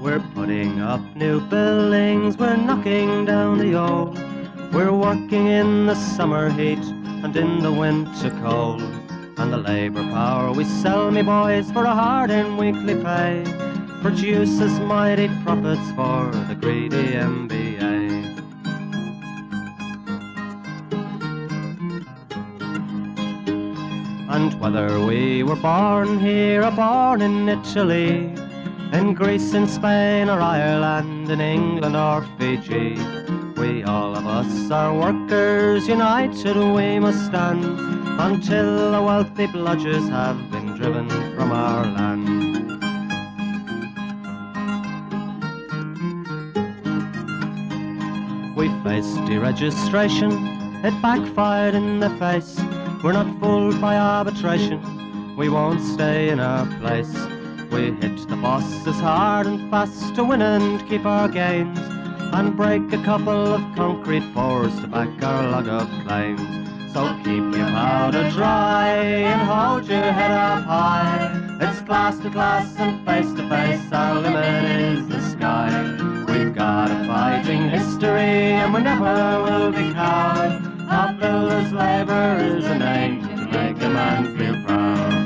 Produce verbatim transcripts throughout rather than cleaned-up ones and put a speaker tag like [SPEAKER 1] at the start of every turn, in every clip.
[SPEAKER 1] We're putting up new buildings, we're knocking down the old. We're working in the summer heat and in the winter cold. And the labour power we sell, me boys, for a hard and weekly pay produces mighty profits for the greedy M B A. And whether we were born here or born in Italy, in Greece, in Spain or Ireland, in England or Fiji, we all of us are workers, united we must stand, until the wealthy bludgers have been driven from our land. We faced deregistration, it backfired in the face. We're not fooled by arbitration, we won't stay in our place. We hit the bosses hard and fast to win and keep our gains, and break a couple of concrete pours to back our log of claims. So keep your powder dry and hold your head up high. It's class to class and face to face, our limit is the sky. We've got a fighting history and we never will be cowed. Our builders' labour is a name to make a man feel proud.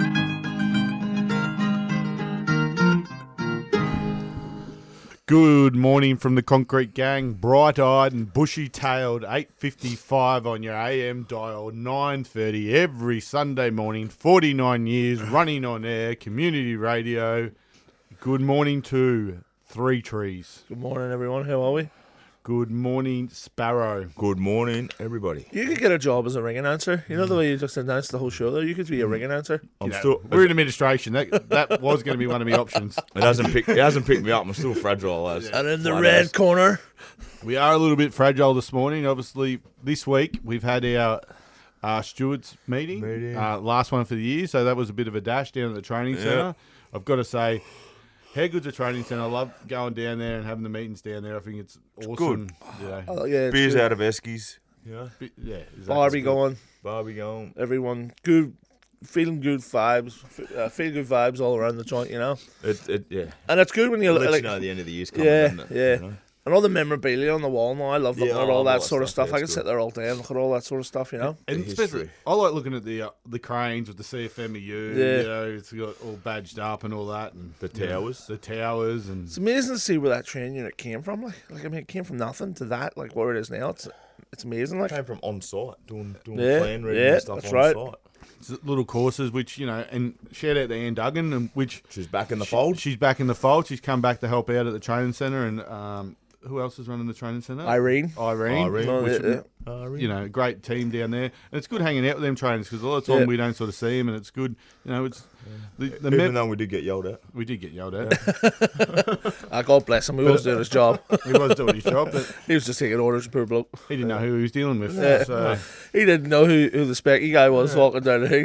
[SPEAKER 2] Good morning from the Concrete Gang, bright-eyed and bushy-tailed, eight fifty-five on your A M dial, nine thirty every Sunday morning, forty-nine years, running on air, community radio. Good morning to Three Trees.
[SPEAKER 3] Good morning, everyone. How are we?
[SPEAKER 2] Good morning, Sparrow.
[SPEAKER 4] Good morning, everybody.
[SPEAKER 3] You could get a job as a ring announcer. You know the way you just announced the whole show there? You could be a ring announcer.
[SPEAKER 4] I'm
[SPEAKER 2] You know,
[SPEAKER 4] still.
[SPEAKER 2] we're in administration. That that was going to be one of my options.
[SPEAKER 4] It hasn't picked. It hasn't picked me up. I'm still fragile as.
[SPEAKER 3] And in the
[SPEAKER 4] flat
[SPEAKER 3] red
[SPEAKER 4] as.
[SPEAKER 3] corner.
[SPEAKER 2] We are a little bit fragile this morning. Obviously, this week we've had our uh, stewards meeting,
[SPEAKER 4] Meeting.
[SPEAKER 2] Uh, last one for the year, so that was a bit of a dash down at the training
[SPEAKER 4] Yeah.
[SPEAKER 2] centre. I've got to say, how good's a training centre? I love going down there and having the meetings down there. I think it's awesome.
[SPEAKER 4] good.
[SPEAKER 2] You know.
[SPEAKER 3] Oh, yeah, it's
[SPEAKER 4] Beers
[SPEAKER 3] good.
[SPEAKER 4] out of Eskies. Yeah.
[SPEAKER 2] Bit- yeah, exactly.
[SPEAKER 3] Barbie
[SPEAKER 2] It's good.
[SPEAKER 3] going.
[SPEAKER 4] Barbie going.
[SPEAKER 3] Everyone good, feeling good vibes. f- Uh, feel good vibes all around the joint, you know?
[SPEAKER 4] It. It. Yeah.
[SPEAKER 3] And it's good when you
[SPEAKER 4] Let
[SPEAKER 3] like,
[SPEAKER 4] you know the end of the year's coming.
[SPEAKER 3] yeah,
[SPEAKER 4] doesn't it?
[SPEAKER 3] yeah.
[SPEAKER 4] You know?
[SPEAKER 3] And all the memorabilia on the wall now. I love looking
[SPEAKER 4] Yeah,
[SPEAKER 3] at
[SPEAKER 4] I
[SPEAKER 3] all
[SPEAKER 4] love
[SPEAKER 3] that
[SPEAKER 4] all that
[SPEAKER 3] sort of
[SPEAKER 4] stuff.
[SPEAKER 3] stuff. I
[SPEAKER 4] Yeah,
[SPEAKER 3] can
[SPEAKER 4] it's
[SPEAKER 3] sit
[SPEAKER 4] good.
[SPEAKER 3] there all day and look at all that sort of stuff, you know?
[SPEAKER 2] And
[SPEAKER 4] The
[SPEAKER 2] especially,
[SPEAKER 4] history.
[SPEAKER 2] I like looking at the uh, the cranes with the C F M E U.
[SPEAKER 3] Yeah.
[SPEAKER 2] You know, it's got all badged up and all that, and
[SPEAKER 4] The
[SPEAKER 2] you know,
[SPEAKER 4] towers.
[SPEAKER 2] the towers, and
[SPEAKER 3] It's amazing to see where that train unit came from. Like, like I mean, it came from nothing to that, like where it is now. It's it's amazing. Like,
[SPEAKER 4] Came from on site, doing doing
[SPEAKER 3] Yeah,
[SPEAKER 4] plan reading
[SPEAKER 3] yeah,
[SPEAKER 4] and stuff
[SPEAKER 3] that's
[SPEAKER 4] on
[SPEAKER 3] right.
[SPEAKER 4] site.
[SPEAKER 2] it's little courses, which you know, and shout out to Ann Duggan, and which
[SPEAKER 4] She's back in the
[SPEAKER 2] she-
[SPEAKER 4] fold.
[SPEAKER 2] She's back in the fold. She's come back to help out at the training centre, and um, who else is running the training centre?
[SPEAKER 3] Irene.
[SPEAKER 2] Irene.
[SPEAKER 4] Irene,
[SPEAKER 3] No,
[SPEAKER 2] which,
[SPEAKER 3] yeah,
[SPEAKER 4] Uh,
[SPEAKER 2] you know, great team down there, and it's good hanging out with them trainers because a lot of the time
[SPEAKER 3] Yeah.
[SPEAKER 2] we don't sort of see them, and it's good. You know, it's the, the
[SPEAKER 4] Even
[SPEAKER 2] mem-
[SPEAKER 4] though we did get yelled at.
[SPEAKER 2] we did get yelled at.
[SPEAKER 3] Ah, God bless him. He was doing his job.
[SPEAKER 2] He was doing his job, but
[SPEAKER 3] He was just taking orders, poor bloke.
[SPEAKER 2] he didn't know who he was dealing with.
[SPEAKER 3] Yeah.
[SPEAKER 2] So.
[SPEAKER 3] He didn't know who, who the specky guy was walking down the thing.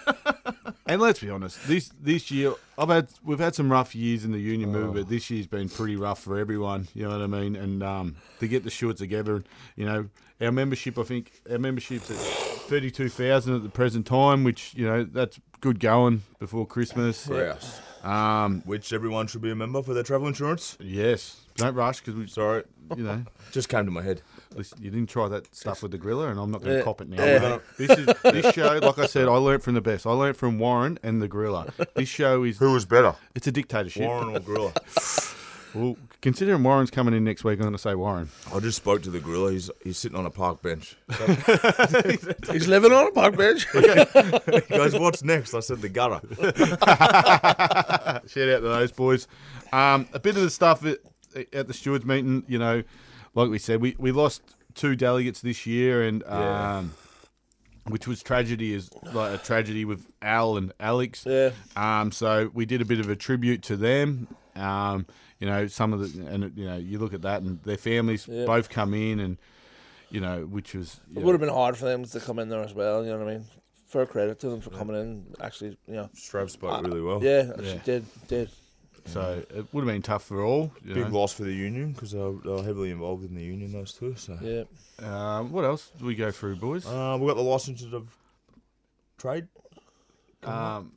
[SPEAKER 2] And let's be honest, this this year I've had we've had some rough years in the union movement, but this year's been pretty rough for everyone. You know what I mean? And um, to get the shorts together, you know, our membership, I think our membership's at thirty two thousand at the present time, which you know that's good going before Christmas.
[SPEAKER 4] Yes.
[SPEAKER 2] Um,
[SPEAKER 4] Which everyone should be a member for their travel insurance.
[SPEAKER 2] yes, don't rush because we
[SPEAKER 4] Sorry,
[SPEAKER 2] you know.
[SPEAKER 4] just came to my head.
[SPEAKER 2] Listen, you didn't try that stuff with the griller, and I'm not going to
[SPEAKER 3] Yeah.
[SPEAKER 2] cop it now.
[SPEAKER 3] Yeah.
[SPEAKER 2] mate. This is this show, like I said, I learnt from the best. I learnt from Warren and the griller. This show is
[SPEAKER 4] Who was better,
[SPEAKER 2] it's a dictatorship.
[SPEAKER 4] Warren or Gorilla?
[SPEAKER 2] Well, considering Warren's coming in next week, I'm going to say Warren.
[SPEAKER 4] I just spoke to the gorilla. He's he's sitting on a park bench.
[SPEAKER 3] He's living on a park bench.
[SPEAKER 4] He goes, "What's next?" I said, "The gutter."
[SPEAKER 2] Shout out to those boys. Um, a bit of the stuff at, at the stewards meeting, you know, like we said, we, we lost two delegates this year, and
[SPEAKER 4] Yeah.
[SPEAKER 2] um, which was tragedy, is like a tragedy with Al and Alex.
[SPEAKER 3] Yeah.
[SPEAKER 2] Um, so we did a bit of a tribute to them. Um, you know, some of the, and you know, you look at that, and their families
[SPEAKER 3] Yeah.
[SPEAKER 2] both come in, and you know, which was you
[SPEAKER 3] It
[SPEAKER 2] know,
[SPEAKER 3] would have been hard for them to come in there as well, you know what I mean? Fair credit to them for coming in, actually, you know.
[SPEAKER 4] Strav spoke really well.
[SPEAKER 3] Yeah, actually
[SPEAKER 2] Yeah.
[SPEAKER 3] did, did.
[SPEAKER 2] so it would have been tough for all. You
[SPEAKER 4] Big
[SPEAKER 2] know.
[SPEAKER 4] loss for the union because they were, they were heavily involved in the union, those two. So
[SPEAKER 3] Yeah.
[SPEAKER 2] Um, what else do we go through, boys?
[SPEAKER 4] uh, we got the licenses of trade.
[SPEAKER 2] Um,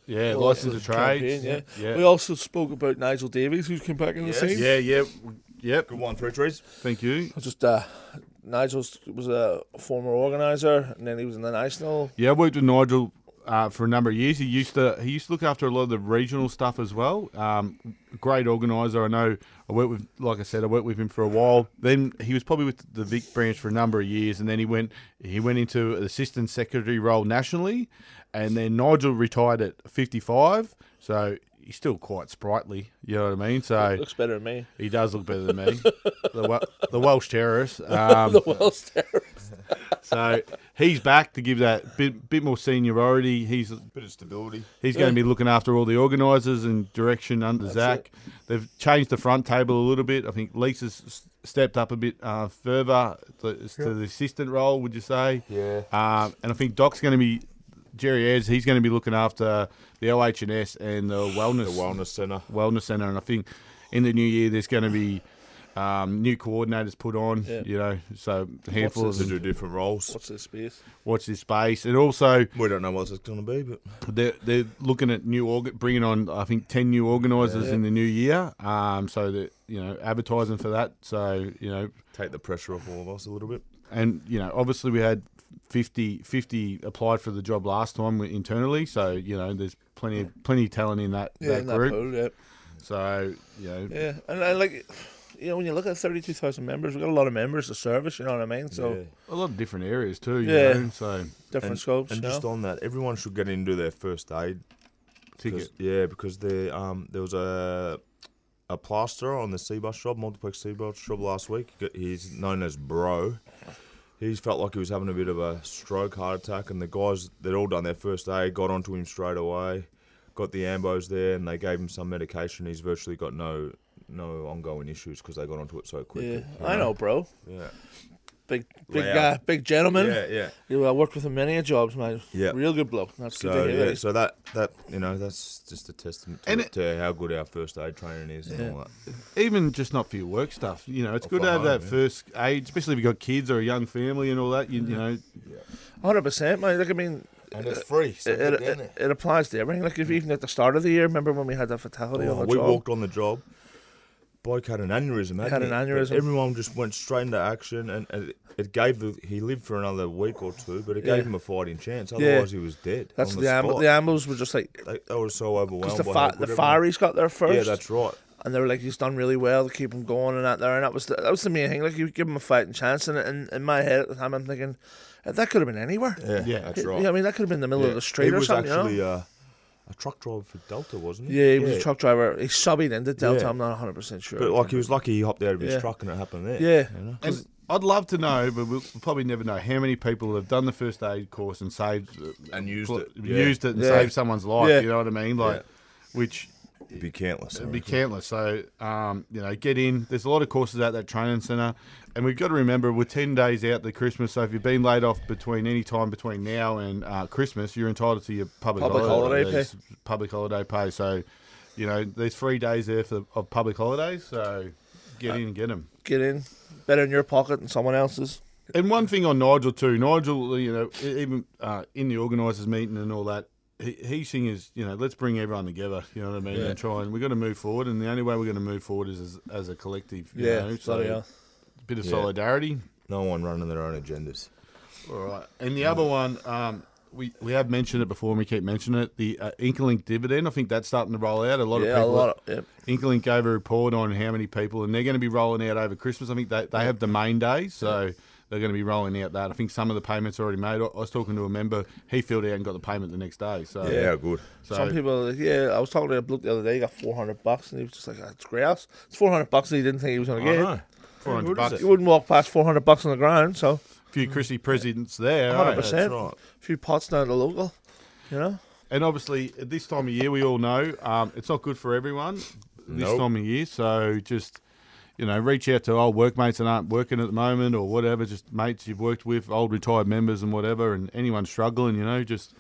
[SPEAKER 2] Yeah,
[SPEAKER 3] Well,
[SPEAKER 2] license of
[SPEAKER 3] that's the
[SPEAKER 2] trades.
[SPEAKER 3] campaign,
[SPEAKER 2] Yeah.
[SPEAKER 3] We also spoke about Nigel Davies, who's come back in
[SPEAKER 4] Yes.
[SPEAKER 3] the scene.
[SPEAKER 2] Yeah, yeah, yep.
[SPEAKER 4] Good one, three trees.
[SPEAKER 2] Thank you.
[SPEAKER 3] Just uh, Nigel was a former organiser, and then he was in the national.
[SPEAKER 2] Yeah, I worked with Nigel uh, for a number of years. He used to he used to look after a lot of the regional stuff as well. Um, great organiser. I know. I worked with, like I said, I worked with him for a while. Then he was probably with the Vic branch for a number of years, and then he went he went into an assistant secretary role nationally, and then Nigel retired at fifty-five. So he's still quite sprightly. You know what I mean? So
[SPEAKER 3] Looks better than me.
[SPEAKER 2] he does look better than me. the, Wel- the Welsh terrorist. Um,
[SPEAKER 3] The Welsh terrorist.
[SPEAKER 2] So he's back to give that bit bit more seniority. He's
[SPEAKER 4] Bit of stability.
[SPEAKER 2] he's going to be looking after all the organisers and direction under
[SPEAKER 3] That's
[SPEAKER 2] Zach.
[SPEAKER 3] it.
[SPEAKER 2] They've changed the front table a little bit. I think Lisa's s- stepped up a bit uh, further to, to the assistant role. Would you say?
[SPEAKER 4] Yeah.
[SPEAKER 2] Um, and I think Doc's going to be Jerry Ayres. He's going to be looking after the O H and S and the wellness
[SPEAKER 4] The wellness centre.
[SPEAKER 2] wellness centre. And I think in the new year there's going to be um, new coordinators put on.
[SPEAKER 3] Yeah.
[SPEAKER 2] You know, so a handful
[SPEAKER 3] What's
[SPEAKER 2] of
[SPEAKER 4] To
[SPEAKER 2] them
[SPEAKER 4] do different roles.
[SPEAKER 3] What's this space?
[SPEAKER 2] watch this space, and also
[SPEAKER 4] We don't know what it's going to be, but
[SPEAKER 2] they're they're looking at new org- bringing on I think ten new organisers
[SPEAKER 3] Yeah.
[SPEAKER 2] in the new year. Um, so that you know advertising for that. So you know,
[SPEAKER 4] take the pressure off all of us a little bit.
[SPEAKER 2] and you know obviously we had fifty, fifty applied for the job last time internally. So you know there's plenty of, plenty of talent in that
[SPEAKER 3] Yeah,
[SPEAKER 2] that
[SPEAKER 3] in that
[SPEAKER 2] group.
[SPEAKER 3] pool, yeah.
[SPEAKER 2] So you know
[SPEAKER 3] Yeah, and I like, you know, when you look at thirty-two thousand members, we've got a lot of members to service, you know what I mean? So,
[SPEAKER 4] Yeah.
[SPEAKER 2] a lot of different areas too. You
[SPEAKER 3] Yeah.
[SPEAKER 2] know, so
[SPEAKER 3] different
[SPEAKER 4] and,
[SPEAKER 3] scopes,
[SPEAKER 4] And
[SPEAKER 3] you
[SPEAKER 4] just
[SPEAKER 3] know?
[SPEAKER 4] on that, everyone should get into their first aid
[SPEAKER 2] ticket.
[SPEAKER 4] because- Yeah, because there um there was a a plaster on the C-bus job, multiplex C-bus job last week. He's known as Bro. He's felt like he was having a bit of a stroke, heart attack, and the guys they'd all done their first aid, got onto him straight away, got the ambos there, and they gave him some medication. He's virtually got no no ongoing issues because they got onto it so quickly.
[SPEAKER 3] Yeah,
[SPEAKER 4] you
[SPEAKER 3] I know, bro.
[SPEAKER 4] Yeah.
[SPEAKER 3] Big, big
[SPEAKER 4] Loud.
[SPEAKER 3] guy, big gentleman.
[SPEAKER 4] Yeah, yeah.
[SPEAKER 3] You know, I worked with him many a jobs, man.
[SPEAKER 4] Yeah.
[SPEAKER 3] Real good bloke. That's
[SPEAKER 4] So
[SPEAKER 3] good to hear.
[SPEAKER 4] yeah, so that that you know that's just a testament to,
[SPEAKER 2] And
[SPEAKER 4] it, to how good our first aid training is and
[SPEAKER 3] Yeah.
[SPEAKER 4] all that.
[SPEAKER 2] Even just not for your work stuff. You know, it's
[SPEAKER 4] Or
[SPEAKER 2] good
[SPEAKER 4] for
[SPEAKER 2] to have
[SPEAKER 4] home,
[SPEAKER 2] that
[SPEAKER 4] yeah.
[SPEAKER 2] first aid, especially if you've got kids or a young family and all that. You, you know,
[SPEAKER 3] one hundred percent, man. Like, I mean,
[SPEAKER 4] And it's free. So
[SPEAKER 3] it, it, it, it applies to everything. Like, if even at the start of the year, remember when we had that fatality
[SPEAKER 4] Oh,
[SPEAKER 3] on the
[SPEAKER 4] we
[SPEAKER 3] job?
[SPEAKER 4] walked on the job. Bloke had an aneurysm. hadn't
[SPEAKER 3] Had
[SPEAKER 4] he?
[SPEAKER 3] an
[SPEAKER 4] But
[SPEAKER 3] aneurysm.
[SPEAKER 4] Everyone just went straight into action, and, and it gave the. He lived for another week or two, but it
[SPEAKER 3] Yeah.
[SPEAKER 4] gave him a fighting chance.
[SPEAKER 3] Yeah.
[SPEAKER 4] Otherwise, he was dead.
[SPEAKER 3] That's
[SPEAKER 4] on
[SPEAKER 3] the,
[SPEAKER 4] the,
[SPEAKER 3] amb-
[SPEAKER 4] spot.
[SPEAKER 3] the ambos were just like,
[SPEAKER 4] They, they were so overwhelmed.
[SPEAKER 3] because the,
[SPEAKER 4] by
[SPEAKER 3] fa-
[SPEAKER 4] how
[SPEAKER 3] the
[SPEAKER 4] good everyone-
[SPEAKER 3] Faries got there first.
[SPEAKER 4] Yeah, that's right.
[SPEAKER 3] And they were like, he's done really well to keep him going and that there. And that was the, that was the main thing. Like, you give him a fighting chance. And in, in my head at the time, I'm thinking, "Eh, that could have been anywhere.
[SPEAKER 4] Yeah,
[SPEAKER 2] Yeah.
[SPEAKER 4] that's
[SPEAKER 3] You
[SPEAKER 4] right.
[SPEAKER 3] know, I mean, that could have been in the middle
[SPEAKER 4] Yeah.
[SPEAKER 3] of the street
[SPEAKER 4] he
[SPEAKER 3] or
[SPEAKER 4] was
[SPEAKER 3] something,
[SPEAKER 4] actually
[SPEAKER 3] you know?
[SPEAKER 4] uh, a truck driver for Delta, wasn't he?
[SPEAKER 3] Yeah, he was a truck driver. He subbed into Delta.
[SPEAKER 4] Yeah.
[SPEAKER 3] I'm not one hundred percent sure.
[SPEAKER 4] But like he was lucky he hopped out of his
[SPEAKER 3] Yeah.
[SPEAKER 4] truck and it happened there.
[SPEAKER 3] Yeah.
[SPEAKER 4] you know?
[SPEAKER 2] and I'd love to know, but we'll probably never know how many people have done the first aid course and saved
[SPEAKER 4] And used
[SPEAKER 2] pl-
[SPEAKER 4] it. Yeah.
[SPEAKER 2] used it and
[SPEAKER 3] Yeah.
[SPEAKER 2] saved someone's life.
[SPEAKER 3] Yeah.
[SPEAKER 2] You know what I mean? Like, which
[SPEAKER 4] It'd be countless. I
[SPEAKER 2] it'd be
[SPEAKER 4] reckon.
[SPEAKER 2] countless. So, um, you know, get in. There's a lot of courses at that training centre, and we've got to remember we're ten days out the Christmas. So if you've been laid off between any time between now and uh, Christmas, you're entitled to your public,
[SPEAKER 3] Public holiday
[SPEAKER 2] holidays, public holiday pay. So, you know, there's three days there for, of public holidays. So get in and get them.
[SPEAKER 3] Get in. Better in your pocket than someone else's.
[SPEAKER 2] And one thing on Nigel too, Nigel, you know, e- even uh, in the organisers meeting and all that, he, he's saying is, you know, let's bring everyone together. You know what I mean?
[SPEAKER 3] Yeah.
[SPEAKER 2] And try and we've got to move forward, and the only way we're going to move forward is as, as a collective. You
[SPEAKER 3] Yeah,
[SPEAKER 2] know?
[SPEAKER 3] bloody
[SPEAKER 2] so
[SPEAKER 3] hell.
[SPEAKER 2] a bit of
[SPEAKER 4] Yeah.
[SPEAKER 2] solidarity.
[SPEAKER 4] No one running their own agendas.
[SPEAKER 2] All right. And the other one, um, we we have mentioned it before, and we keep mentioning it. The uh, Inklink dividend. I think that's starting to roll out. A lot
[SPEAKER 3] Yeah,
[SPEAKER 2] of
[SPEAKER 3] a
[SPEAKER 2] people.
[SPEAKER 3] lot of, yep.
[SPEAKER 2] Inklink gave a report on how many people, and they're going to be rolling out over Christmas. I think they, they have domain days, so they're going to be rolling out that. I think some of the payments are already made. I I was talking to a member; he filled out and got the payment the next day. So,
[SPEAKER 4] Yeah, good.
[SPEAKER 2] so
[SPEAKER 3] Some people, are like, yeah, I was talking to a bloke the other day, he got four hundred bucks, and he was just like, that's grass. It's four hundred bucks, and he didn't think he was going to
[SPEAKER 4] I
[SPEAKER 3] get
[SPEAKER 4] know.
[SPEAKER 3] it.
[SPEAKER 2] four hundred
[SPEAKER 4] How good
[SPEAKER 2] bucks.
[SPEAKER 4] is
[SPEAKER 3] You wouldn't walk past four hundred bucks on the ground, so
[SPEAKER 2] A few Chrissy presidents there,
[SPEAKER 3] one hundred
[SPEAKER 2] right?
[SPEAKER 3] percent.
[SPEAKER 4] That's right.
[SPEAKER 3] A few pots down at the local, you know?
[SPEAKER 2] And obviously, at this time of year, we all know um, it's not good for everyone this
[SPEAKER 4] Nope.
[SPEAKER 2] time of year. So just, you know, reach out to old workmates that aren't working at the moment or whatever, just mates you've worked with, old retired members and whatever, and anyone struggling, you know, just,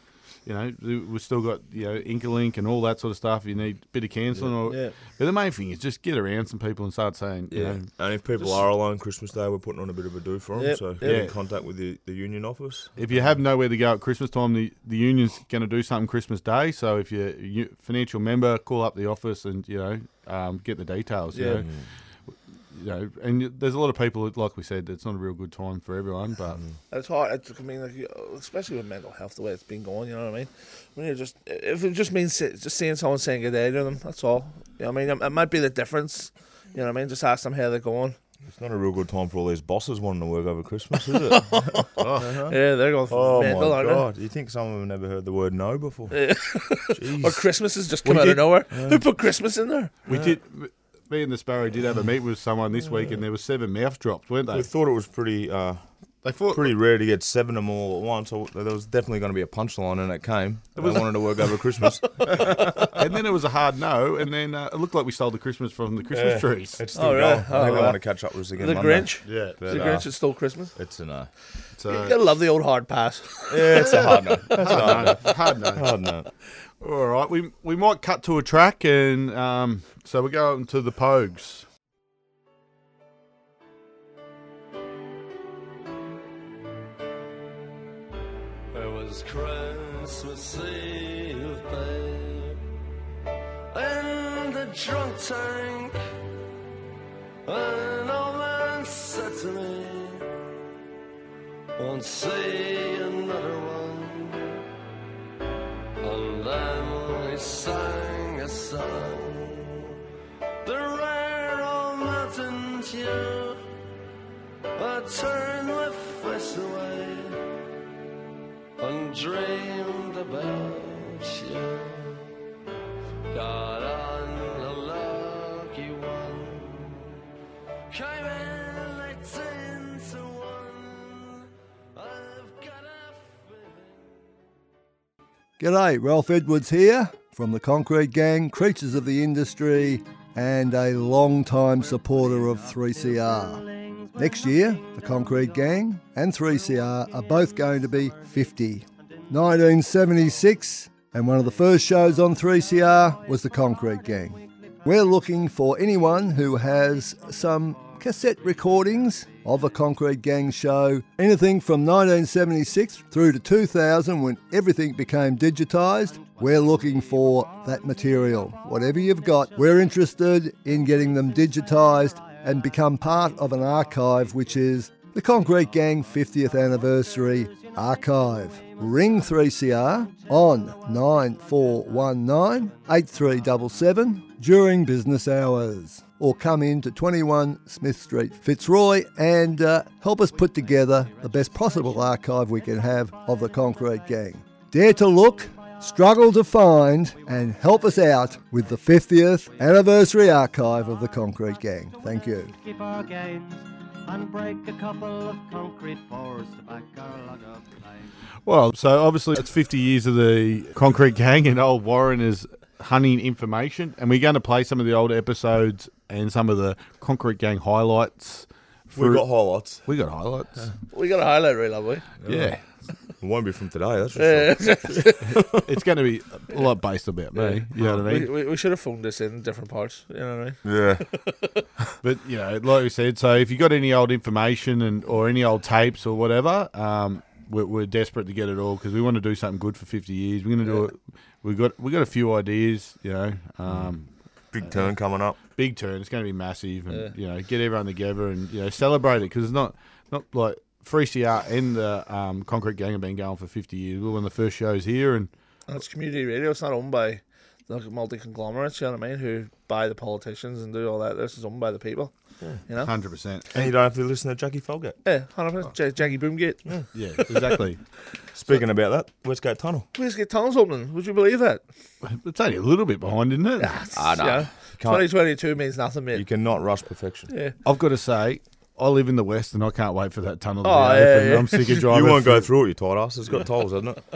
[SPEAKER 2] you know, we've still got, you know, Inkalink and all that sort of stuff. You need a bit of cancelling. Or,
[SPEAKER 3] Yeah.
[SPEAKER 2] But the main thing is just get around some people and start saying, you
[SPEAKER 4] Yeah,
[SPEAKER 2] know,
[SPEAKER 4] and if people are alone Christmas Day, we're putting on a bit of a do for them.
[SPEAKER 3] Yep,
[SPEAKER 4] So
[SPEAKER 3] yep.
[SPEAKER 4] get in
[SPEAKER 2] Yeah.
[SPEAKER 4] contact with the, the union office.
[SPEAKER 2] if you have nowhere to go at Christmas time, the, the union's going to do something Christmas Day. So if you're a u- financial member, call up the office and, you know, um, get the details. You
[SPEAKER 3] Yeah.
[SPEAKER 2] know? You know, and there's a lot of people, like we said, it's not a real good time for everyone. But
[SPEAKER 3] It's hard. It's, I mean, like, you- especially with mental health, the way it's been going. You know what I mean? When you're just, if it just means si- just seeing someone saying good day to them, that's all. You know what I mean? It, it might be the difference. You know what I mean? Just ask them how they're going.
[SPEAKER 4] It's not a real good time for all these bosses wanting to work over Christmas, is it? oh
[SPEAKER 3] Yeah, they're going
[SPEAKER 4] oh
[SPEAKER 3] mental,
[SPEAKER 4] my
[SPEAKER 3] aren't
[SPEAKER 4] God. You think some of them have never heard the word no before?
[SPEAKER 3] they?
[SPEAKER 4] Jeez.
[SPEAKER 3] Or Christmas has just come
[SPEAKER 2] We
[SPEAKER 3] out
[SPEAKER 2] did-
[SPEAKER 3] of nowhere. Who put Christmas in there?
[SPEAKER 2] we did. Me and the Sparrow did have a meet with someone this week, and there were seven mouth drops, weren't
[SPEAKER 4] We
[SPEAKER 2] they?
[SPEAKER 4] thought it was pretty uh,
[SPEAKER 2] They thought
[SPEAKER 4] pretty rare to get seven of them all at once, so there was definitely going to be a punchline, and it came. They wanted to work over Christmas.
[SPEAKER 2] and then it was a hard no, and then uh, it looked like we stole the Christmas from the Christmas
[SPEAKER 4] Yeah.
[SPEAKER 2] trees.
[SPEAKER 4] It's still
[SPEAKER 3] Oh,
[SPEAKER 4] going.
[SPEAKER 3] really?
[SPEAKER 4] I think
[SPEAKER 3] Oh,
[SPEAKER 4] they
[SPEAKER 3] right.
[SPEAKER 4] want to catch up with us again
[SPEAKER 3] The
[SPEAKER 4] Monday.
[SPEAKER 3] Grinch?
[SPEAKER 2] Yeah,
[SPEAKER 4] But,
[SPEAKER 3] The
[SPEAKER 4] uh,
[SPEAKER 3] Grinch is still Christmas.
[SPEAKER 4] It's a no.
[SPEAKER 2] so,
[SPEAKER 3] You gotta love the old hard pass.
[SPEAKER 4] Yeah, it's a hard no. It's a hard no.
[SPEAKER 2] hard no.
[SPEAKER 4] Hard no.
[SPEAKER 2] All right, we we might cut to a track, and um, so we're going to the Pogues.
[SPEAKER 5] It was Christmas Eve, babe, in the drunk tank. An old man said to me, won't see another one. And then he sang a song, the rare old mountain tune. I turned my face away and dreamed about you. Got on a lucky one, came in eighteen to one. I've got a feeling.
[SPEAKER 6] G'day, Ralph Edwards here from the Concrete Gang, Creatures of the Industry, and a long-time supporter of three C R. Next year, the Concrete Gang and three C R are both going to be fifty. nineteen seventy-six, and one of the first shows on three C R was the Concrete Gang. We're looking for anyone who has some cassette recordings of a Concrete Gang show, anything from nineteen seventy-six through to two thousand when everything became digitised. We're looking for that material. Whatever you've got, we're interested in getting them digitised and become part of an archive, which is the Concrete Gang fiftieth Anniversary Archive. Ring three C R on nine four one nine, eight three seven seven during business hours, or come in to twenty-one Smith Street, Fitzroy, and uh, help us put together the best possible archive we can have of the Concrete Gang. Dare to look, struggle to find, and help us out with the fiftieth Anniversary Archive of the Concrete Gang. Thank you.
[SPEAKER 1] Keep our gains and break a couple of concrete pours to back our log of clay.
[SPEAKER 2] Well, so obviously it's fifty years of the Concrete Gang, and old Warren is hunting information, and we're going to play some of the old episodes and some of the Concrete Gang highlights.
[SPEAKER 4] We've got highlights.
[SPEAKER 2] We got highlights.
[SPEAKER 3] We got a highlight reel, have we?
[SPEAKER 2] Yeah.
[SPEAKER 4] It won't be from today, that's for
[SPEAKER 3] Yeah.
[SPEAKER 4] sure.
[SPEAKER 2] It's going to be a lot based about me. You know what I
[SPEAKER 3] we,
[SPEAKER 2] mean?
[SPEAKER 3] we, we should have phoned this in different parts. You know what I mean?
[SPEAKER 4] Yeah.
[SPEAKER 2] But, you know, like we said, so if you got any old information and or any old tapes or whatever, um, we're, we're desperate to get it all because we want to do something good for fifty years. We're going to do it. We got we got a few ideas, you know. Um,
[SPEAKER 4] Big turn coming up.
[SPEAKER 2] big turn. It's going to be massive, and
[SPEAKER 3] Yeah.
[SPEAKER 2] you know, get everyone together and you know celebrate it because it's not not like three C R and the um, Concrete Gang have been going for fifty years. We were one of the first shows here, and
[SPEAKER 3] And it's community radio. It's not owned by like multi conglomerates. You know what I mean? Who buy the politicians and do all that. This is owned by the people. You know?
[SPEAKER 2] hundred percent.
[SPEAKER 4] And you don't have to listen to Jackie Folgate.
[SPEAKER 3] Yeah, hundred percent. J- Jackie Boomgate. Yeah.
[SPEAKER 2] Yeah, exactly.
[SPEAKER 4] Speaking about that, Westgate Tunnel.
[SPEAKER 3] Please get tunnels opening. Would you believe that?
[SPEAKER 2] It's only a little bit behind, isn't it?
[SPEAKER 4] Ah, no.
[SPEAKER 3] Yeah.
[SPEAKER 4] You can't-
[SPEAKER 3] Twenty twenty two means nothing, mate.
[SPEAKER 4] You cannot rush perfection.
[SPEAKER 3] Yeah.
[SPEAKER 2] I've got to say, I live in the west, and I can't wait for that tunnel to
[SPEAKER 3] Oh,
[SPEAKER 2] be
[SPEAKER 3] yeah,
[SPEAKER 2] open.
[SPEAKER 3] yeah.
[SPEAKER 2] I'm sick of driving.
[SPEAKER 4] You won't go
[SPEAKER 2] through.
[SPEAKER 4] through it, you tight ass. It's got tolls, hasn't it?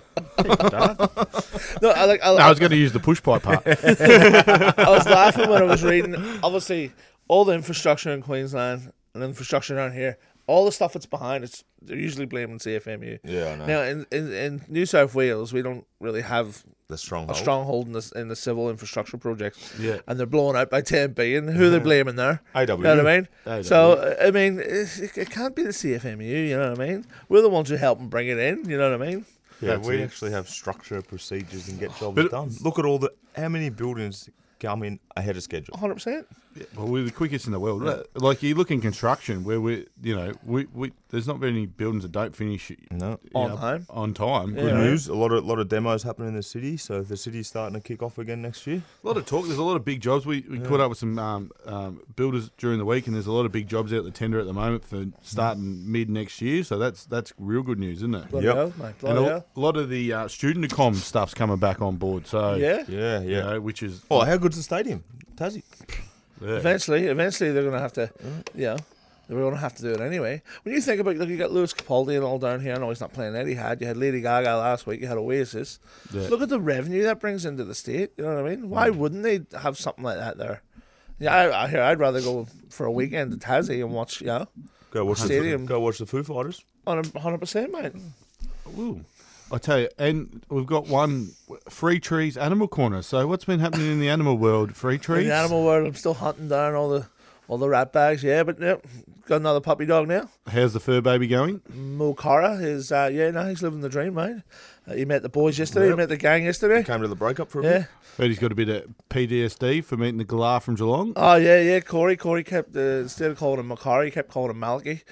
[SPEAKER 3] No, I like. I,
[SPEAKER 2] No, I was going to use the push pipe part.
[SPEAKER 3] I was laughing when I was reading. Obviously, all the infrastructure in Queensland and infrastructure down here all the stuff that's behind, it's they're usually blaming C F M U.
[SPEAKER 4] Yeah, I know.
[SPEAKER 3] Now in, in, in New South Wales, we don't really have
[SPEAKER 4] The stronghold.
[SPEAKER 3] a stronghold in the in the civil infrastructure projects.
[SPEAKER 2] Yeah.
[SPEAKER 3] and they're blowing out by ten billion. Who are they blaming there?
[SPEAKER 4] A W.
[SPEAKER 3] You know what I mean?
[SPEAKER 2] A W.
[SPEAKER 3] So I mean, it, it can't be the C F M U. You know what I mean? We're the ones who help them bring it in. You know what I mean?
[SPEAKER 4] Yeah,
[SPEAKER 2] That's
[SPEAKER 4] we
[SPEAKER 2] it.
[SPEAKER 4] actually have structure, procedures, and get jobs
[SPEAKER 2] But-
[SPEAKER 4] done. Look at all the how many buildings come in ahead of schedule.
[SPEAKER 3] one hundred percent.
[SPEAKER 2] Well, we're the quickest in the world. Like you look in construction, where we, you know, we, we there's not many buildings that don't finish
[SPEAKER 4] No.
[SPEAKER 2] you
[SPEAKER 3] On
[SPEAKER 2] know,
[SPEAKER 3] time.
[SPEAKER 2] On time.
[SPEAKER 3] Yeah.
[SPEAKER 4] Good
[SPEAKER 3] Right.
[SPEAKER 4] news. A lot of lot of demos happening in the city, so the city's starting to kick off again next year.
[SPEAKER 2] A lot of talk. There's a lot of big jobs. We, we caught up with some um, um, builders during the week, and there's a lot of big jobs out the tender at the moment for starting mid next year. So that's that's real good news, isn't it?
[SPEAKER 3] Bloody
[SPEAKER 4] Yep.
[SPEAKER 3] hell, mate.
[SPEAKER 2] And
[SPEAKER 3] Bloody
[SPEAKER 2] a,
[SPEAKER 3] hell.
[SPEAKER 2] a lot of the uh, student accom stuff's coming back on board. So
[SPEAKER 3] Yeah.
[SPEAKER 4] Yeah,
[SPEAKER 2] you
[SPEAKER 4] yeah.
[SPEAKER 2] know, which is
[SPEAKER 4] Oh, how good's the stadium? Tassie.
[SPEAKER 2] yeah.
[SPEAKER 3] Eventually, eventually they're going to have to, you know, they're going to have to do it anyway. When you think about, look, you got Lewis Capaldi and all down here. I know he's not playing that. He had, you had Lady Gaga last week. You had Oasis.
[SPEAKER 2] Yeah.
[SPEAKER 3] Look at the revenue that brings into the state. You know what I mean? Why wouldn't they have something like that there? Yeah, I, I hear. I'd rather go for a weekend to Tassie and watch, you know,
[SPEAKER 4] Go watch
[SPEAKER 3] Stadium.
[SPEAKER 4] the Go watch the Foo Fighters.
[SPEAKER 3] on a hundred percent, mate.
[SPEAKER 2] Ooh. I tell you, and we've got one Free Trees Animal Corner. So what's been happening in the animal world? Free
[SPEAKER 3] In
[SPEAKER 2] Trees.
[SPEAKER 3] the animal world, I'm still hunting down all the all the rat bags. Yeah, but yep, got another puppy dog now.
[SPEAKER 2] How's the fur baby going?
[SPEAKER 3] Mokara is, uh, yeah, no, he's living the dream, mate. Uh, he met the boys yesterday. He
[SPEAKER 4] Yep.
[SPEAKER 3] met the gang yesterday.
[SPEAKER 4] Came to the breakup for a
[SPEAKER 3] Yeah.
[SPEAKER 4] bit.
[SPEAKER 2] Heard he's got a bit of P T S D for meeting the galah from Geelong.
[SPEAKER 3] Oh yeah, yeah. Corey, Corey kept uh, instead of calling him Makari, he kept calling him Malky.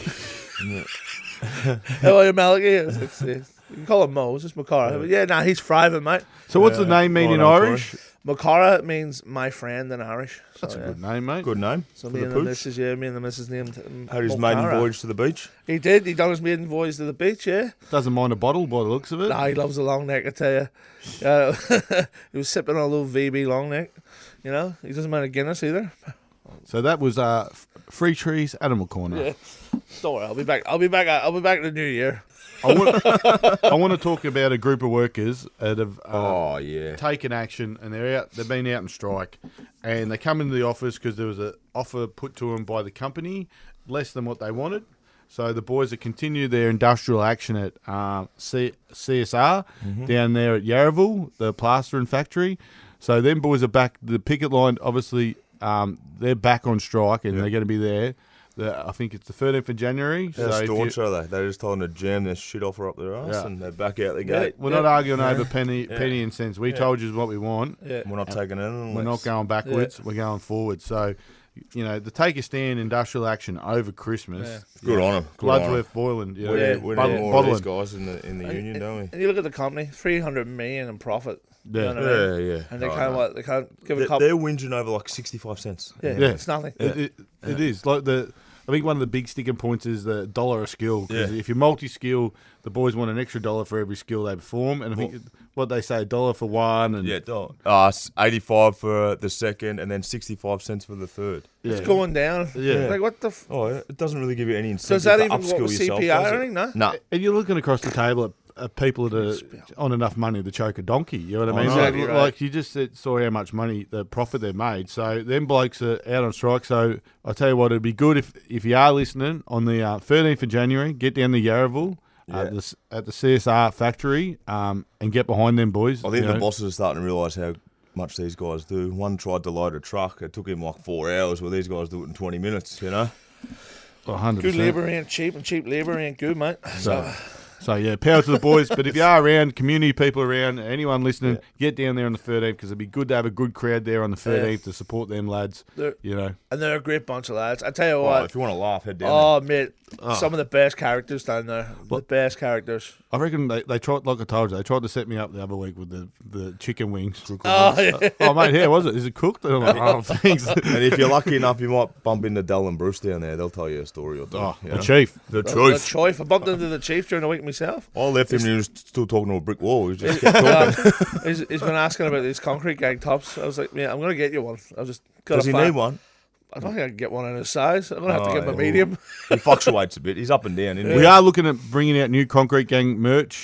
[SPEAKER 3] How are you, Malky? I was like, "See, you can call him Mo, it's just Makara. But yeah, nah, he's thriving, mate.
[SPEAKER 2] So what's the name mean in
[SPEAKER 4] Righto, Corey.
[SPEAKER 2] Irish?
[SPEAKER 3] Makara means my friend in Irish. So,
[SPEAKER 2] That's a
[SPEAKER 3] yeah.
[SPEAKER 2] good name, mate.
[SPEAKER 4] Good name.
[SPEAKER 3] So
[SPEAKER 4] for
[SPEAKER 3] me
[SPEAKER 4] the
[SPEAKER 3] and the
[SPEAKER 4] pooch.
[SPEAKER 3] missus, yeah, me and the missus named him
[SPEAKER 4] Had his
[SPEAKER 3] Makara.
[SPEAKER 4] maiden voyage to the beach.
[SPEAKER 3] He did. He done his maiden voyage to the beach. Yeah.
[SPEAKER 2] Doesn't mind a bottle by the looks of it.
[SPEAKER 3] Nah, he loves a long neck. I tell you. Uh, he was sipping on a little V B long neck. You know, he doesn't mind a Guinness either.
[SPEAKER 2] So that was uh, F- Free Trees Animal Corner.
[SPEAKER 3] Yeah. Don't worry, I'll be back. I'll be back. I'll be back in the new year.
[SPEAKER 2] I want, I want to talk about a group of workers that have uh,
[SPEAKER 4] Oh yeah.
[SPEAKER 2] taken action, and they're out. They've been out on strike, and they come into the office because there was an offer put to them by the company less than what they wanted. So the boys have continued their industrial action at uh, C- CSR down there at Yarraville, the plastering factory. So them boys are back. The picket line, obviously, um, they're back on strike, and they're going to be there. The, I think it's the thirteenth of January.
[SPEAKER 4] How
[SPEAKER 2] so if you-
[SPEAKER 4] staunch are they? They're just telling them to jam their shit offer up their ass,
[SPEAKER 2] Yeah.
[SPEAKER 4] and they're back out the
[SPEAKER 3] Yeah.
[SPEAKER 4] gate.
[SPEAKER 2] we're
[SPEAKER 3] Yeah.
[SPEAKER 2] not arguing over penny, penny and cents. We told you what we want.
[SPEAKER 3] Yeah.
[SPEAKER 4] We're not taking it. Unless.
[SPEAKER 2] We're not going backwards. We're going forward. So, you know, the take a stand industrial action over Christmas.
[SPEAKER 3] Yeah.
[SPEAKER 4] Good on them.
[SPEAKER 2] Blood's worth boiling. You know,
[SPEAKER 4] We,
[SPEAKER 3] Yeah.
[SPEAKER 4] need- we
[SPEAKER 2] bottle-
[SPEAKER 4] need more of these
[SPEAKER 2] bottling.
[SPEAKER 4] guys in the in the union, don't we?
[SPEAKER 3] And you look at the company, three hundred million in profit.
[SPEAKER 2] Yeah.
[SPEAKER 3] You know what I mean?
[SPEAKER 4] Yeah, yeah.
[SPEAKER 3] And they
[SPEAKER 4] Oh,
[SPEAKER 3] can't
[SPEAKER 4] no.
[SPEAKER 3] what they can't give a
[SPEAKER 4] They're,
[SPEAKER 3] couple.
[SPEAKER 4] they're whinging over like sixty-five cents.
[SPEAKER 3] Yeah,
[SPEAKER 2] Yeah.
[SPEAKER 3] it's nothing.
[SPEAKER 2] It, it, it is like the. I think one of the big sticking points is the dollar a skill. 'Cause
[SPEAKER 4] Yeah.
[SPEAKER 2] if you're multi-skill, the boys want an extra dollar for every skill they perform. And I think what they say, a dollar for one. And
[SPEAKER 4] Yeah, don't. Uh, s- eighty-five for the second, and then sixty-five cents for the third.
[SPEAKER 2] yeah.
[SPEAKER 3] It's going down.
[SPEAKER 2] Yeah.
[SPEAKER 3] Like what the? F-
[SPEAKER 4] Oh, it doesn't really give you any incentive
[SPEAKER 3] Does that
[SPEAKER 4] to
[SPEAKER 3] even go up
[SPEAKER 4] upskill
[SPEAKER 3] with
[SPEAKER 4] yourself,
[SPEAKER 3] C P I
[SPEAKER 4] does
[SPEAKER 3] or
[SPEAKER 4] it?
[SPEAKER 3] anything? No.
[SPEAKER 4] Nah.
[SPEAKER 2] And you're looking across the table at, at people that are on enough money to choke a donkey. You know what I mean?
[SPEAKER 4] know.
[SPEAKER 2] So,
[SPEAKER 3] Exactly right.
[SPEAKER 2] like you just said, saw how much money, the profit they've made. So them blokes are out on strike. So I tell you what, it'd be good if if you are listening on the uh, thirteenth of January, get down to Yarraville
[SPEAKER 4] Yeah.
[SPEAKER 2] at, the, s- at the C S R factory um, and get behind them boys.
[SPEAKER 4] I think
[SPEAKER 2] you
[SPEAKER 4] the
[SPEAKER 2] know.
[SPEAKER 4] bosses are starting to realise how much these guys do. One tried to load a truck. It took him like four hours, where these guys do it in twenty minutes, you know?
[SPEAKER 2] one hundred
[SPEAKER 3] Good
[SPEAKER 2] percent.
[SPEAKER 3] labour ain't cheap, and cheap labour ain't good, mate. So,
[SPEAKER 2] So yeah, power to the boys. But if you are around, community people around, anyone listening, get down there on the thirteenth because it'd be good to have a good crowd there on the thirteenth to support them lads.
[SPEAKER 3] They're-
[SPEAKER 2] You know,
[SPEAKER 3] and they're a great bunch of lads. I tell you
[SPEAKER 4] Oh,
[SPEAKER 3] what.
[SPEAKER 4] if you want to laugh, head down
[SPEAKER 3] Oh, mate, some of the best characters down there. The best characters.
[SPEAKER 2] I reckon they, they tried, like I told you, they tried to set me up the other week with the, the chicken wings.
[SPEAKER 3] Oh, yeah.
[SPEAKER 2] Oh mate, how was it? Is it cooked? And I'm like, oh, thanks.
[SPEAKER 4] there. And if you're lucky enough, you might bump into Dell and Bruce down there. They'll tell you a story or two.
[SPEAKER 2] Oh,
[SPEAKER 4] you
[SPEAKER 2] the
[SPEAKER 4] know?
[SPEAKER 2] chief.
[SPEAKER 4] The
[SPEAKER 3] The
[SPEAKER 4] truth.
[SPEAKER 3] Chief. I bumped into the Chief during the week myself.
[SPEAKER 4] I left him and he was still talking to a brick wall. He just kept talking.
[SPEAKER 3] Uh, he's, he's been asking about these concrete gang tops. I was like, yeah, I'm going to get you one. I was just got
[SPEAKER 4] Does
[SPEAKER 3] to
[SPEAKER 4] he
[SPEAKER 3] find,
[SPEAKER 4] need one?
[SPEAKER 3] I don't think I can get one in his size. I'm going to have to
[SPEAKER 4] Oh,
[SPEAKER 3] get him a
[SPEAKER 4] yeah.
[SPEAKER 3] medium.
[SPEAKER 4] He fluctuates a bit. He's up and down, isn't he?
[SPEAKER 2] We are looking at bringing out new Concrete Gang merch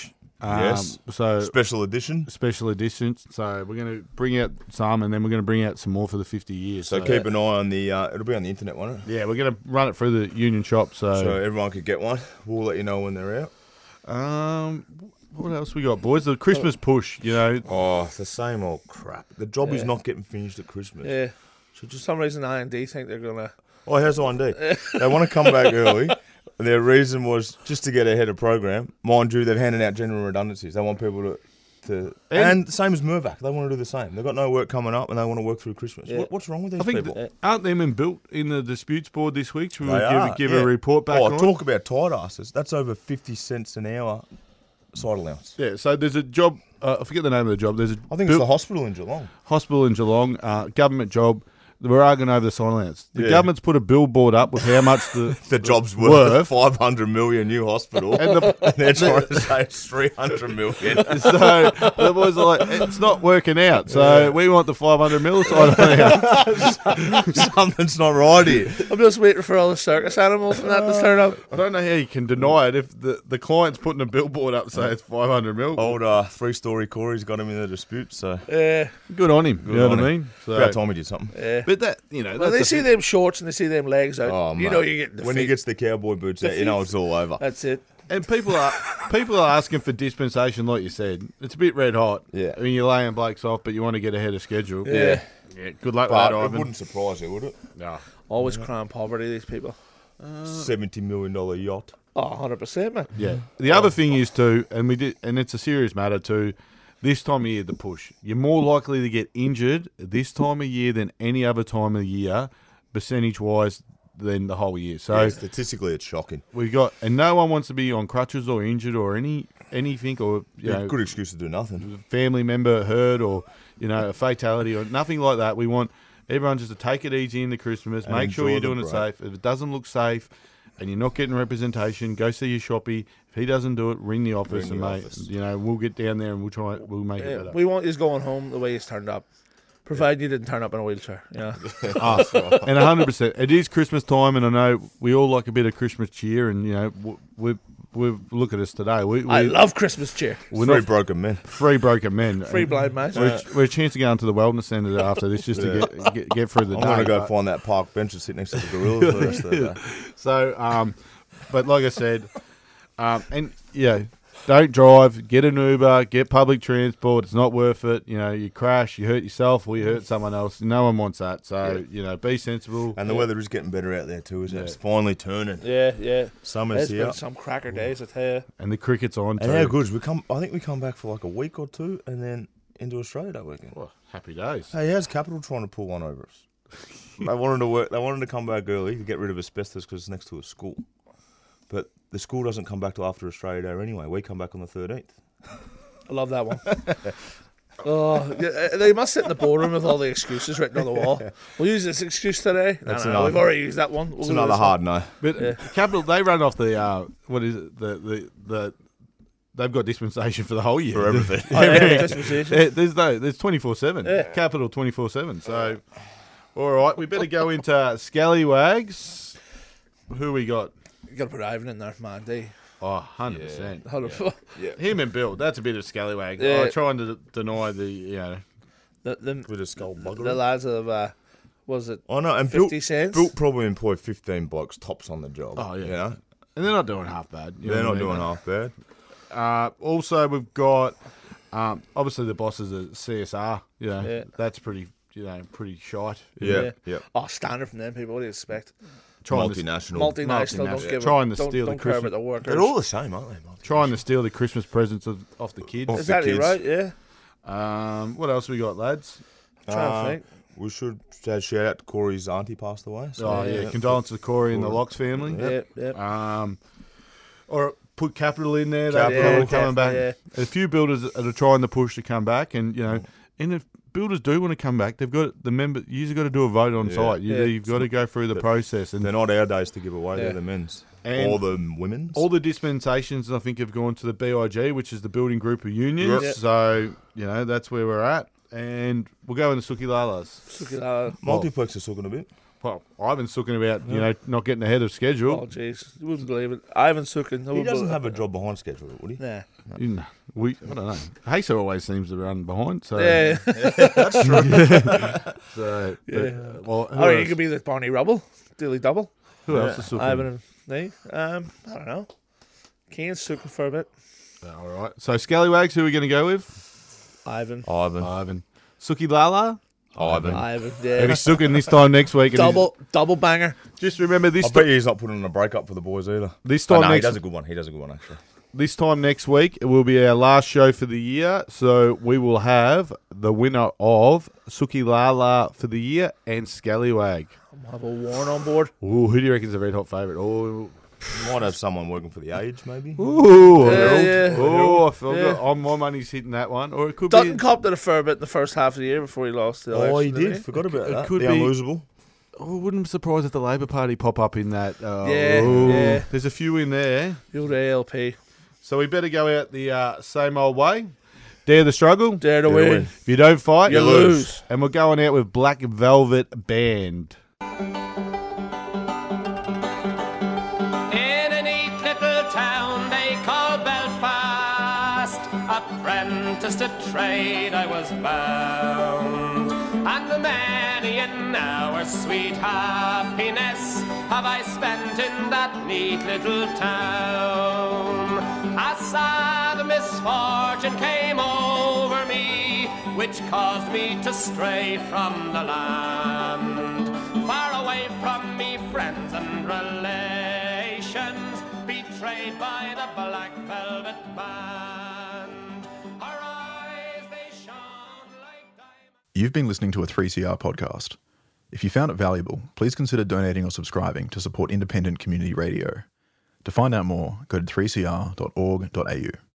[SPEAKER 2] Um,
[SPEAKER 4] Yes.
[SPEAKER 2] So
[SPEAKER 4] Special edition.
[SPEAKER 2] special editions. So we're going to bring out some, and then we're going to bring out some more for the fifty years.
[SPEAKER 4] So keep an eye on the. Uh, it'll be on the internet, won't it?
[SPEAKER 2] Yeah, we're going to run it through the Union shop. So,
[SPEAKER 4] So everyone could get one. We'll let you know when they're out.
[SPEAKER 2] um, what else we got, boys? The Christmas push. You know,
[SPEAKER 4] Oh, it's the same old crap. The job is
[SPEAKER 3] Yeah.
[SPEAKER 4] not getting finished at Christmas.
[SPEAKER 3] Yeah. So just some reason I and D think they're gonna.
[SPEAKER 4] Oh, here's one D. They want to come back early. And their reason was just to get ahead of program. Mind you, they've handed out general redundancies. They want people to. to
[SPEAKER 2] And-
[SPEAKER 4] and, the same as Mervac. They want to do the same. They've got no work coming up and they want to work through Christmas.
[SPEAKER 3] Yeah.
[SPEAKER 4] What, what's wrong with these
[SPEAKER 2] I think
[SPEAKER 4] people?
[SPEAKER 2] th- aren't them in built in the disputes board this week? Should we
[SPEAKER 4] They
[SPEAKER 2] give,
[SPEAKER 4] are,
[SPEAKER 2] give
[SPEAKER 4] yeah.
[SPEAKER 2] a report back
[SPEAKER 4] Oh,
[SPEAKER 2] on?
[SPEAKER 4] talk about tight asses. That's over fifty cents an hour side allowance.
[SPEAKER 2] Yeah. So there's a job. Uh, I forget the name of the job. There's a
[SPEAKER 4] I think
[SPEAKER 2] built-
[SPEAKER 4] it's the hospital in Geelong.
[SPEAKER 2] hospital in Geelong, uh, government job. We're arguing over the sign allowance. The
[SPEAKER 4] Yeah.
[SPEAKER 2] government's put a billboard up with how much the
[SPEAKER 4] The job's worth,
[SPEAKER 2] worth.
[SPEAKER 4] five hundred million new hospital.
[SPEAKER 2] And the,
[SPEAKER 4] and they're trying to say it's three hundred million.
[SPEAKER 2] so the boys are like, it's not working out. So we want the five hundred mil sign allowance.
[SPEAKER 4] Something's not right here.
[SPEAKER 3] I'm just waiting for all the circus animals and that to turn up.
[SPEAKER 2] I don't know how you can deny it if the, the client's putting a billboard up saying it's five hundred mil.
[SPEAKER 4] Old uh, three-story Corey's got him in the dispute, so
[SPEAKER 3] Yeah.
[SPEAKER 2] Good on him. you know
[SPEAKER 4] on
[SPEAKER 2] what I
[SPEAKER 4] him.
[SPEAKER 2] mean? So,
[SPEAKER 4] about time he did something.
[SPEAKER 3] Yeah.
[SPEAKER 2] but that, you know,
[SPEAKER 3] When
[SPEAKER 2] that's
[SPEAKER 3] they
[SPEAKER 2] the
[SPEAKER 3] see
[SPEAKER 2] thing.
[SPEAKER 3] them shorts and they see them legs out,
[SPEAKER 4] Oh,
[SPEAKER 3] you
[SPEAKER 4] mate.
[SPEAKER 3] know you get the
[SPEAKER 4] when he gets the cowboy boots out, you know it's all over.
[SPEAKER 3] That's it.
[SPEAKER 2] And people are people are asking for dispensation, like you said. It's a bit red hot.
[SPEAKER 4] Yeah.
[SPEAKER 2] I mean, you're laying Blakes off, but you want to get ahead of schedule.
[SPEAKER 3] Yeah.
[SPEAKER 2] Yeah. Good luck
[SPEAKER 4] But
[SPEAKER 2] with that,
[SPEAKER 4] it
[SPEAKER 2] Ivan.
[SPEAKER 4] wouldn't surprise you, would it?
[SPEAKER 2] No.
[SPEAKER 3] Always crying poverty, these people.
[SPEAKER 4] seventy million dollar yacht.
[SPEAKER 3] Oh, one hundred percent, man.
[SPEAKER 2] Yeah. The other thing is too, and we did, and it's a serious matter too. This time of year, the push, you're more likely to get injured this time of year than any other time of the year, percentage wise, than the whole year. So
[SPEAKER 4] Yeah, statistically, it's shocking.
[SPEAKER 2] we got, and no one wants to be on crutches or injured or any anything or you
[SPEAKER 4] Yeah,
[SPEAKER 2] know,
[SPEAKER 4] good excuse to do nothing.
[SPEAKER 2] family member hurt or you know a fatality or nothing like that. We want everyone just to take it easy in the Christmas.
[SPEAKER 4] And
[SPEAKER 2] make sure
[SPEAKER 4] enjoy
[SPEAKER 2] you're
[SPEAKER 4] the
[SPEAKER 2] doing it
[SPEAKER 4] break.
[SPEAKER 2] safe. If it doesn't look safe and you're not getting representation, go see your shoppy. If he doesn't do it, ring the office
[SPEAKER 4] Ring
[SPEAKER 2] and
[SPEAKER 4] the
[SPEAKER 2] mate,
[SPEAKER 4] office.
[SPEAKER 2] you know we'll get down there and we'll try. We'll make it
[SPEAKER 3] Yeah,
[SPEAKER 2] better.
[SPEAKER 3] we want you going home the way he's turned up. Provided you didn't turn up in a wheelchair. Yeah.
[SPEAKER 2] Ah, and one hundred percent. It is Christmas time, and I know we all like a bit of Christmas cheer. And you know, w- we we look at us today. We, we
[SPEAKER 3] I love Christmas cheer.
[SPEAKER 2] we're
[SPEAKER 4] Three
[SPEAKER 2] not
[SPEAKER 4] broken men.
[SPEAKER 2] free broken men.
[SPEAKER 3] Free blind man.
[SPEAKER 2] We're, we're a chance to go into the wellness centre after this just to get, get get through the
[SPEAKER 4] I'm
[SPEAKER 2] day.
[SPEAKER 4] going to go
[SPEAKER 2] but-
[SPEAKER 4] find that park bench and sit next to the gorillas for the rest of the day.
[SPEAKER 2] So, um, but like I said, um, and yeah, don't drive. Get an Uber. Get public transport. It's not worth it. You know, you crash, you hurt yourself, or you hurt someone else. No one wants that. So you know, be sensible.
[SPEAKER 4] And the weather is getting better out there too, isn't it? It's finally turning.
[SPEAKER 3] Yeah, yeah.
[SPEAKER 4] Summer's
[SPEAKER 3] It's
[SPEAKER 4] here.
[SPEAKER 3] been some cracker days, I tell you.
[SPEAKER 2] And the cricket's on too.
[SPEAKER 4] And how good is we come? I think we come back for like a week or two, and then into Australia that weekend.
[SPEAKER 2] Oh, happy days.
[SPEAKER 4] Hey, how's Capital trying to pull one over us? They wanted to work. They wanted to come back early to get rid of asbestos because it's next to a school. But the school doesn't come back till after Australia Day anyway. We come back on the thirteenth.
[SPEAKER 3] I love that one. Oh, yeah, they must sit in the boardroom with all the excuses written on the wall. We'll use this excuse today. No,
[SPEAKER 4] That's
[SPEAKER 3] no,
[SPEAKER 4] another-
[SPEAKER 3] we've already used that one. We'll
[SPEAKER 4] It's
[SPEAKER 3] do
[SPEAKER 4] another
[SPEAKER 3] this one.
[SPEAKER 4] hard no.
[SPEAKER 2] But Capital, they run off the uh, what is it? The the the. They've got dispensation for the whole year
[SPEAKER 4] For everything.
[SPEAKER 3] Oh, yeah, dispensation.
[SPEAKER 2] Yeah, there's no, there's twenty four seven. Capital twenty four seven. So, all right, we better go into Scallywags. Who we got?
[SPEAKER 3] You got to put Ivan in there, man. D.
[SPEAKER 2] Oh, one hundred percent.
[SPEAKER 3] The,
[SPEAKER 2] Him and Bill, that's a bit of scallywag.
[SPEAKER 3] Yeah.
[SPEAKER 2] I'm trying to d- deny the, you know.
[SPEAKER 3] the,
[SPEAKER 4] With a skull bugger.
[SPEAKER 3] the lads of, uh, was it
[SPEAKER 4] I know, and
[SPEAKER 3] fifty
[SPEAKER 4] Bill,
[SPEAKER 3] cents?
[SPEAKER 4] Bill probably employ fifteen blokes tops on the job.
[SPEAKER 2] Oh, yeah.
[SPEAKER 4] You know?
[SPEAKER 2] And they're not doing half bad. you know
[SPEAKER 4] They're
[SPEAKER 2] what
[SPEAKER 4] not
[SPEAKER 2] I mean?
[SPEAKER 4] doing half bad.
[SPEAKER 2] Uh, also, we've got, um, obviously, the bosses at C S R. You know,
[SPEAKER 3] Yeah.
[SPEAKER 2] that's pretty, you know, pretty shite.
[SPEAKER 4] Yeah,
[SPEAKER 3] Yeah.
[SPEAKER 4] yeah.
[SPEAKER 3] Oh, standard from them people. What do you expect?
[SPEAKER 2] Trying to,
[SPEAKER 4] Multinational.
[SPEAKER 3] Multinational, don't
[SPEAKER 2] Multinational.
[SPEAKER 3] give
[SPEAKER 2] Trying
[SPEAKER 3] a,
[SPEAKER 2] to
[SPEAKER 3] don't,
[SPEAKER 2] steal the
[SPEAKER 3] don't care
[SPEAKER 2] Christmas-
[SPEAKER 3] about the workers.
[SPEAKER 4] They're all the same, aren't they?
[SPEAKER 2] trying to steal the Christmas presents of, off the kids.
[SPEAKER 4] Off the
[SPEAKER 3] Exactly
[SPEAKER 4] kids.
[SPEAKER 3] right, yeah.
[SPEAKER 2] Um, what else we got, lads?
[SPEAKER 3] Trying
[SPEAKER 4] Uh,
[SPEAKER 3] to think.
[SPEAKER 4] We should say shout out to Corey's auntie passed away. So
[SPEAKER 2] Oh, yeah. Condolences to Corey and the Locks family.
[SPEAKER 3] Yeah, yeah.
[SPEAKER 2] Um, or put Capital in there.
[SPEAKER 4] Capital,
[SPEAKER 2] They're
[SPEAKER 3] yeah,
[SPEAKER 2] coming back.
[SPEAKER 3] yeah.
[SPEAKER 2] A few builders that are trying to push to come back, and you know, and if builders do want to come back, they've got the member. You've got to do a vote on
[SPEAKER 4] Yeah.
[SPEAKER 2] site. You,
[SPEAKER 3] Yeah.
[SPEAKER 2] You've got to go through the process, and
[SPEAKER 4] they're not our days to give away.
[SPEAKER 3] Yeah.
[SPEAKER 4] They're the men's
[SPEAKER 2] And
[SPEAKER 4] or the women's.
[SPEAKER 2] all the dispensations, I think, have gone to the B I G, which is the Building Group of Unions.
[SPEAKER 3] Yep.
[SPEAKER 2] So you know that's where we're at, and we'll go into Suki Lalas.
[SPEAKER 3] Suki Lala.
[SPEAKER 4] Multiplex is talking a bit.
[SPEAKER 2] Well, Ivan's talking about you know not getting ahead of schedule.
[SPEAKER 3] Oh, jeez. You wouldn't believe it. Ivan Sukin.
[SPEAKER 4] He doesn't have a job behind schedule, would he?
[SPEAKER 3] Nah.
[SPEAKER 2] You know, we I don't know. Haser always seems to run behind. So
[SPEAKER 3] Yeah.
[SPEAKER 4] That's true.
[SPEAKER 2] So,
[SPEAKER 3] Yeah.
[SPEAKER 2] but, well, who
[SPEAKER 3] Or
[SPEAKER 2] else,
[SPEAKER 3] you could be the Barney Rubble. Daily double.
[SPEAKER 2] who else is looking?
[SPEAKER 3] Ivan and me. Um, I don't know. Kane's Sukin for a bit.
[SPEAKER 2] All right. So Scallywags, who are we going to go with?
[SPEAKER 3] Ivan.
[SPEAKER 4] Ivan.
[SPEAKER 2] Ivan. Suki Lala.
[SPEAKER 4] Ivan.
[SPEAKER 3] Ivan.
[SPEAKER 2] And
[SPEAKER 3] Yeah.
[SPEAKER 2] he's Sukin this time next week. and he's-
[SPEAKER 3] double, double banger.
[SPEAKER 2] Just remember this.
[SPEAKER 4] I bet you he's not putting on a breakup for the boys either.
[SPEAKER 2] This
[SPEAKER 4] Oh,
[SPEAKER 2] time
[SPEAKER 4] no, he
[SPEAKER 2] next.
[SPEAKER 4] does a good one. He does a good one, actually.
[SPEAKER 2] This time next week, it will be our last show for the year. So we will have the winner of Suki Lala for the year and Scallywag.
[SPEAKER 3] I'll have a Warren on board.
[SPEAKER 2] Ooh, who do you reckon is a red hot favourite? Oh,
[SPEAKER 4] Might have someone working for the Age, maybe.
[SPEAKER 2] ooh,
[SPEAKER 3] Yeah,
[SPEAKER 2] Herald.
[SPEAKER 3] yeah.
[SPEAKER 2] Oh, I feel
[SPEAKER 3] Yeah.
[SPEAKER 2] good. Oh, my money's hitting that one. Or it could
[SPEAKER 3] Dutton
[SPEAKER 2] be.
[SPEAKER 3] copped it a fair bit in the first half of the year before he lost the election.
[SPEAKER 4] Oh, he
[SPEAKER 3] didn't
[SPEAKER 4] did. Forgot about
[SPEAKER 2] It
[SPEAKER 4] that.
[SPEAKER 2] could
[SPEAKER 4] the
[SPEAKER 2] be-
[SPEAKER 4] unlosable.
[SPEAKER 2] Oh, I wouldn't be surprised if the Labor Party pop up in that. Uh,
[SPEAKER 3] Yeah,
[SPEAKER 2] ooh.
[SPEAKER 3] yeah.
[SPEAKER 2] There's a few in there.
[SPEAKER 3] The old A L P.
[SPEAKER 2] So we better go out the uh, same old way. Dare the struggle.
[SPEAKER 3] Dare to
[SPEAKER 4] Dare to
[SPEAKER 3] win.
[SPEAKER 4] win.
[SPEAKER 2] If you don't fight,
[SPEAKER 3] You lose.
[SPEAKER 2] And we're going out with Black Velvet Band.
[SPEAKER 1] In a neat little town they call Belfast, apprentice to trade I was bound, and many an hour sweet happiness have I spent in that neat little town. A sad misfortune came over me, which caused me to stray from the land, far away from me friends and relations, betrayed by the Black Velvet Band. Her eyes, they shone like diamonds.
[SPEAKER 7] You've been listening to a three C R podcast. If you found it valuable, please consider donating or subscribing to support independent community radio. To find out more, go to three c r dot org dot a u.